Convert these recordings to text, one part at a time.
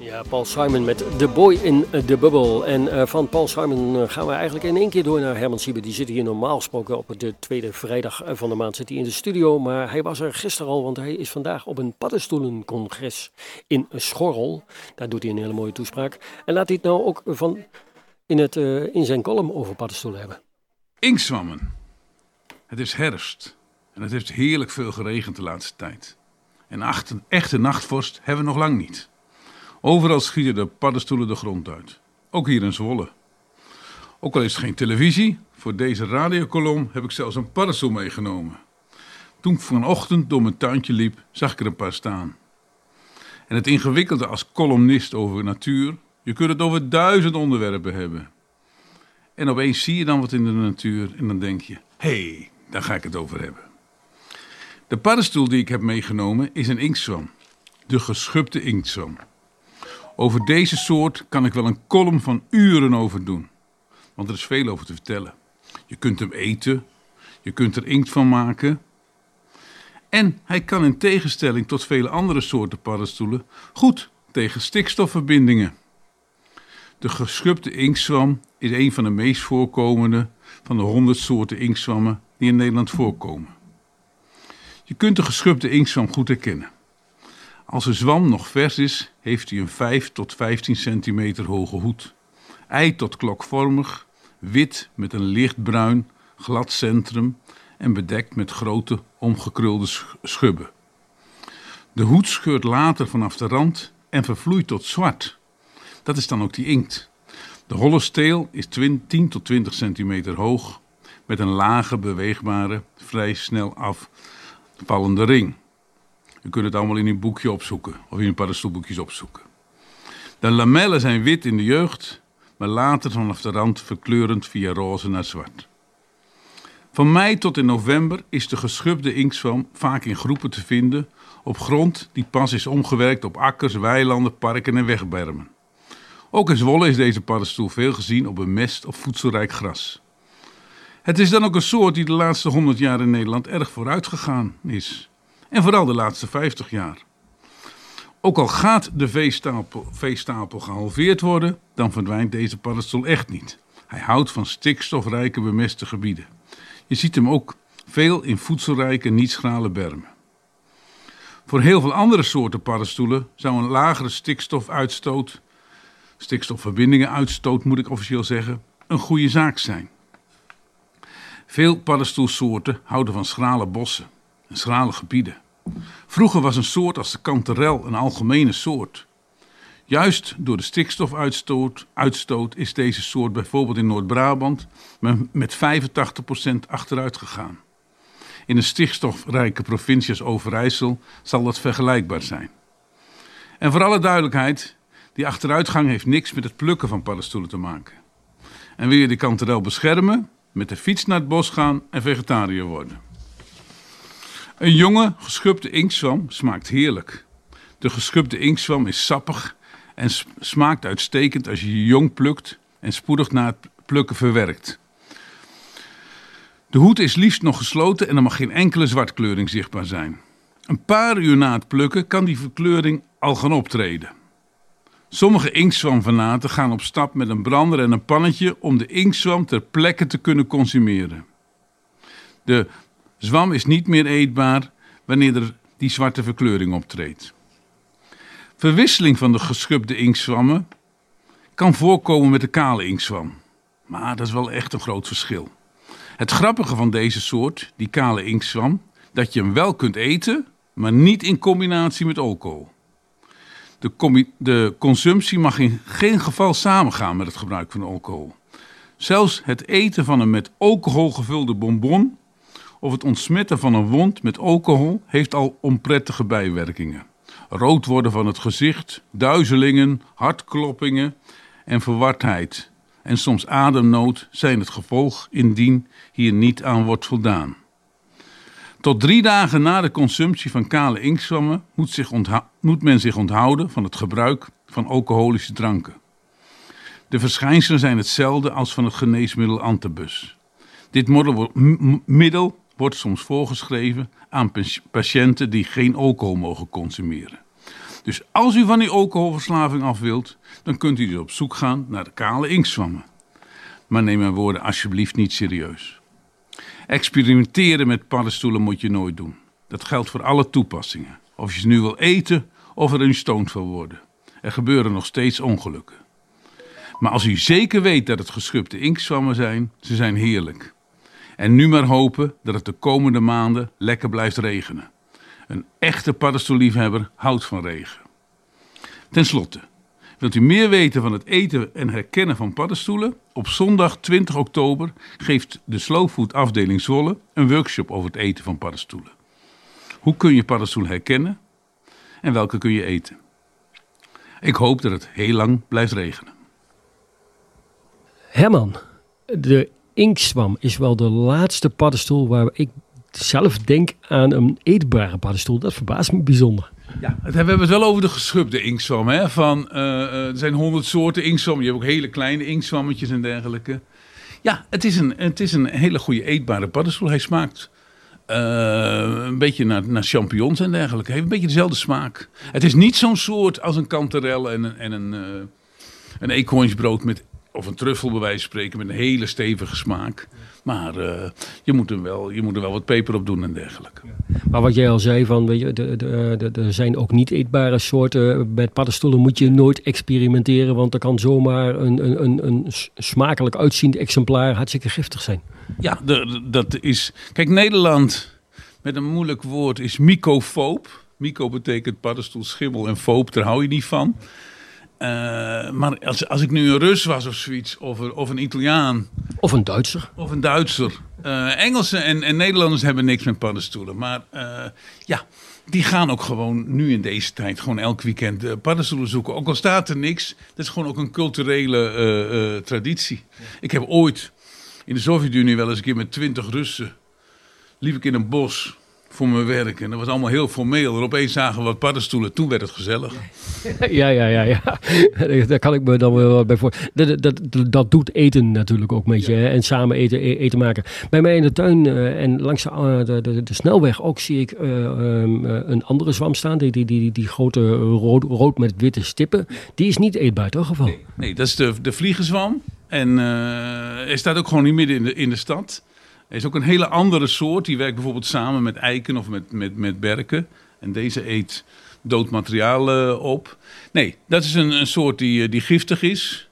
Ja, Paul Simon met The Boy in the Bubble. En van Paul Simon gaan we eigenlijk in één keer door naar Herman Siebe. Die zit hier normaal gesproken op de tweede vrijdag van de maand zit hij in de studio. Maar hij was er gisteren al, want hij is vandaag op een paddenstoelencongres in Schorrel. Daar doet hij een hele mooie toespraak. En laat hij het nou ook in zijn column over paddenstoelen hebben. Inktzwammen. Het is herfst en het heeft heerlijk veel geregend de laatste tijd. En echte nachtvorst hebben we nog lang niet. Overal schieten de paddenstoelen de grond uit. Ook hier in Zwolle. Ook al is er geen televisie, voor deze radiokolom heb ik zelfs een paddenstoel meegenomen. Toen ik vanochtend door mijn tuintje liep, zag ik er een paar staan. En het ingewikkelde als columnist over natuur, je kunt het over 1000 onderwerpen hebben. En opeens zie je dan wat in de natuur en dan denk je, hé, daar ga ik het over hebben. De paddenstoel die ik heb meegenomen is een inktzwam. De geschubde inktzwam. Over deze soort kan ik wel een column van uren over doen. Want er is veel over te vertellen. Je kunt hem eten. Je kunt er inkt van maken. En hij kan in tegenstelling tot vele andere soorten paddenstoelen goed tegen stikstofverbindingen. De geschubde inktzwam is een van de meest voorkomende van de 100 soorten inktzwammen die in Nederland voorkomen. Je kunt de geschubde inktzwam goed herkennen. Als een zwam nog vers is, heeft hij een 5 tot 15 centimeter hoge hoed. Ei tot klokvormig, wit met een lichtbruin, glad centrum en bedekt met grote omgekrulde schubben. De hoed scheurt later vanaf de rand en vervloeit tot zwart. Dat is dan ook die inkt. De holle steel is 10 tot 20 centimeter hoog, met een lage, beweegbare, vrij snel afvallende ring. U kunt het allemaal in een boekje opzoeken, of in een paddenstoelboekjes opzoeken. De lamellen zijn wit in de jeugd, maar later vanaf de rand verkleurend via roze naar zwart. Van mei tot in november is de geschubde inktzwam vaak in groepen te vinden op grond die pas is omgewerkt op akkers, weilanden, parken en wegbermen. Ook in Zwolle is deze paddenstoel veel gezien op een mest- of voedselrijk gras. Het is dan ook een soort die de laatste 100 jaar in Nederland erg vooruit gegaan is. En vooral de laatste 50 jaar. Ook al gaat de veestapel gehalveerd worden, dan verdwijnt deze paddenstoel echt niet. Hij houdt van stikstofrijke bemeste gebieden. Je ziet hem ook veel in voedselrijke, niet schrale bermen. Voor heel veel andere soorten paddenstoelen zou een lagere stikstofverbindingenuitstoot moet ik officieel zeggen, een goede zaak zijn. Veel paddenstoelsoorten houden van schrale bossen en schrale gebieden. Vroeger was een soort als de kanterel een algemene soort. Juist door de stikstofuitstoot is deze soort bijvoorbeeld in Noord-Brabant met 85% achteruit gegaan. In een stikstofrijke provincie als Overijssel zal dat vergelijkbaar zijn. En voor alle duidelijkheid, die achteruitgang heeft niks met het plukken van paddenstoelen te maken. En wil je de kanterel beschermen, met de fiets naar het bos gaan en vegetariër worden. Een jonge, geschubde inktzwam smaakt heerlijk. De geschubde inktzwam is sappig en smaakt uitstekend als je jong plukt en spoedig na het plukken verwerkt. De hoed is liefst nog gesloten en er mag geen enkele zwartkleuring zichtbaar zijn. Een paar uur na het plukken kan die verkleuring al gaan optreden. Sommige inktzwamfanaten gaan op stap met een brander en een pannetje om de inktzwam ter plekke te kunnen consumeren. De zwam is niet meer eetbaar wanneer er die zwarte verkleuring optreedt. Verwisseling van de geschubde inktzwammen kan voorkomen met de kale inktzwam. Maar dat is wel echt een groot verschil. Het grappige van deze soort, die kale inktzwam, dat je hem wel kunt eten, maar niet in combinatie met alcohol. De consumptie mag in geen geval samengaan met het gebruik van alcohol. Zelfs het eten van een met alcohol gevulde bonbon of het ontsmetten van een wond met alcohol heeft al onprettige bijwerkingen. Rood worden van het gezicht, duizelingen, hartkloppingen en verwardheid. En soms ademnood zijn het gevolg indien hier niet aan wordt voldaan. Tot 3 dagen na de consumptie van kale inktzwammen moet men zich onthouden van het gebruik van alcoholische dranken. De verschijnselen zijn hetzelfde als van het geneesmiddel Antabus. Dit middel wordt soms voorgeschreven aan patiënten die geen alcohol mogen consumeren. Dus als u van die alcoholverslaving af wilt, dan kunt u dus op zoek gaan naar de kale inktzwammen. Maar neem mijn woorden alsjeblieft niet serieus. Experimenteren met paddenstoelen moet je nooit doen. Dat geldt voor alle toepassingen. Of je ze nu wil eten of er een stoned wil worden. Er gebeuren nog steeds ongelukken. Maar als u zeker weet dat het geschubde inktzwammen zijn, ze zijn heerlijk. En nu maar hopen dat het de komende maanden lekker blijft regenen. Een echte paddenstoelliefhebber houdt van regen. Ten slotte, wilt u meer weten van het eten en herkennen van paddenstoelen? Op zondag 20 oktober geeft de Slow Food afdeling Zwolle een workshop over het eten van paddenstoelen. Hoe kun je paddenstoelen herkennen en welke kun je eten? Ik hoop dat het heel lang blijft regenen. Herman, de inktzwam is wel de laatste paddenstoel waar ik zelf denk aan een eetbare paddenstoel. Dat verbaast me bijzonder. Ja, we hebben het wel over de geschubde inktzwam. Hè? Er zijn 100 soorten inktzwam. Je hebt ook hele kleine inktzwammetjes en dergelijke. Ja, het is een hele goede eetbare paddenstoel. Hij smaakt een beetje naar champignons en dergelijke. Hij heeft een beetje dezelfde smaak. Het is niet zo'n soort als een kanterel en een eekhoornsbrood met... Of een truffel bij wijze van spreken met een hele stevige smaak. Maar je moet er wel wat peper op doen en dergelijke. Maar wat jij al zei, van, weet je, er zijn ook niet eetbare soorten. Met paddenstoelen moet je nooit experimenteren. Want er kan zomaar een smakelijk uitziend exemplaar hartstikke giftig zijn. Ja, dat is... Kijk, Nederland met een moeilijk woord is mycofoob. Myco betekent paddenstoel, schimmel en foob, daar hou je niet van. Maar als ik nu een Rus was of zoiets, of een Italiaan. Of een Duitser. Engelsen en Nederlanders hebben niks met paddenstoelen. Maar die gaan ook gewoon nu in deze tijd gewoon elk weekend paddenstoelen zoeken. Ook al staat er niks, dat is gewoon ook een culturele traditie. Ik heb ooit in de Sovjet-Unie wel eens een keer met 20 Russen, liep ik in een bos voor mijn werk. En dat was allemaal heel formeel. En opeens zagen we wat paddenstoelen. Toen werd het gezellig. Ja. Daar kan ik me dan wel bij voor. Dat doet eten natuurlijk ook met je. Hè? En samen eten maken. Bij mij in de tuin en langs de snelweg ook zie ik een andere zwam staan. Die grote rood met witte stippen. Die is niet eetbaar, toch? Of wel? Nee, dat is de vliegenzwam. En hij staat ook gewoon niet midden in de stad. Er is ook een hele andere soort. Die werkt bijvoorbeeld samen met eiken of met berken. En deze eet dood materiaal op. Nee, dat is een soort die giftig is.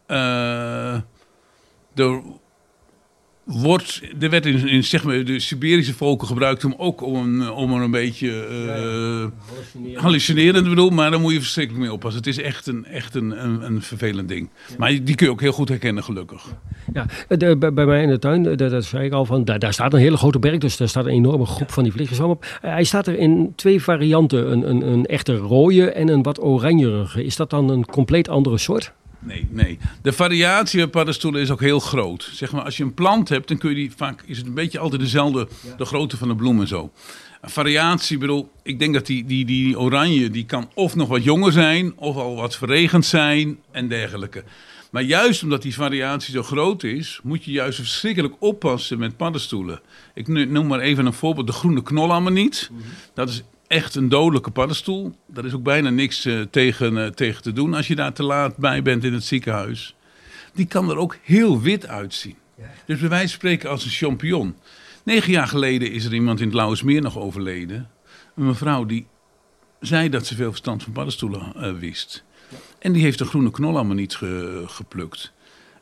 Er werd in zeg maar, de Siberische volken gebruikt om er een beetje hallucinerend te bedoelen. Maar daar moet je verschrikkelijk mee oppassen. Het is echt een vervelend ding. Ja. Maar die kun je ook heel goed herkennen, gelukkig. Ja, bij mij in de tuin, dat zei ik al van, daar staat een hele grote berk. Dus daar staat een enorme groep van die vliegenzwam op. Hij staat er in 2 varianten. Een echte rode en een wat oranjerige. Is dat dan een compleet andere soort? Nee. De variatie bij paddenstoelen is ook heel groot. Zeg maar, als je een plant hebt, dan kun je is het een beetje altijd dezelfde, de grootte van de bloem en zo. Een variatie, ik denk dat die oranje, die kan of nog wat jonger zijn, of al wat verregend zijn en dergelijke. Maar juist omdat die variatie zo groot is, moet je juist verschrikkelijk oppassen met paddenstoelen. Ik noem maar even een voorbeeld, de groene knolamaniet. Dat is echt een dodelijke paddenstoel. Daar is ook bijna niks tegen te doen als je daar te laat bij bent in het ziekenhuis. Die kan er ook heel wit uitzien. Dus bij wijze van spreken als een champignon. 9 jaar geleden is er iemand in het Lauwersmeer nog overleden. Een mevrouw die zei dat ze veel verstand van paddenstoelen wist. En die heeft de groene knolamaniet geplukt.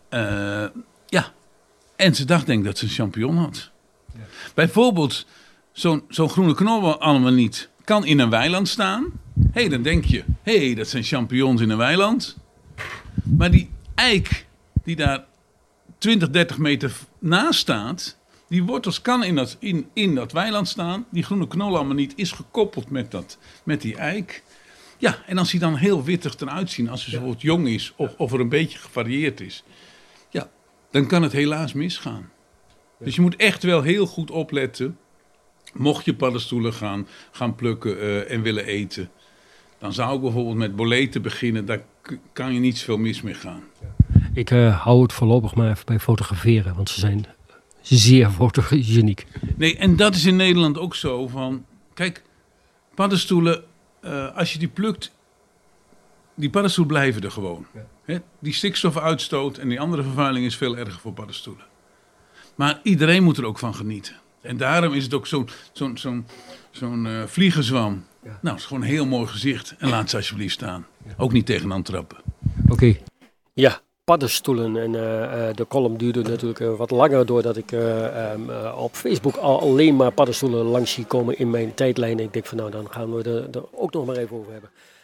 En ze dacht denk dat ze een champignon had. Ja. Bijvoorbeeld zo'n groene knolamaniet kan in een weiland staan. Dan denk je, dat zijn champignons in een weiland. Maar die eik die daar 20, 30 meter naast staat, die wortels kan in dat weiland staan. Die groene knolamaniet is gekoppeld met die eik. Ja, en als hij dan heel wittig eruit ziet, als hij zo wat jong is of er een beetje gevarieerd is, ja, dan kan het helaas misgaan. Ja. Dus je moet echt wel heel goed opletten. Mocht je paddenstoelen gaan plukken en willen eten, dan zou ik bijvoorbeeld met boleten beginnen. Daar kan je niet zoveel mis mee gaan. Ik hou het voorlopig maar even bij fotograferen, want ze zijn zeer fotogeniek. Nee, en dat is in Nederland ook zo van, kijk, paddenstoelen, als je die plukt die paddenstoelen blijven er gewoon. Ja. Die stikstofuitstoot en die andere vervuiling is veel erger voor paddenstoelen. Maar iedereen moet er ook van genieten. En daarom is het ook zo'n vliegenzwam. Ja. Nou, het is gewoon een heel mooi gezicht. En laat ze alsjeblieft staan. Ja. Ook niet tegenaan trappen. Oké. Ja, paddenstoelen. En de column duurde natuurlijk wat langer doordat ik op Facebook alleen maar paddenstoelen langs zie komen in mijn tijdlijn. Ik denk van nou, dan gaan we er ook nog maar even over hebben.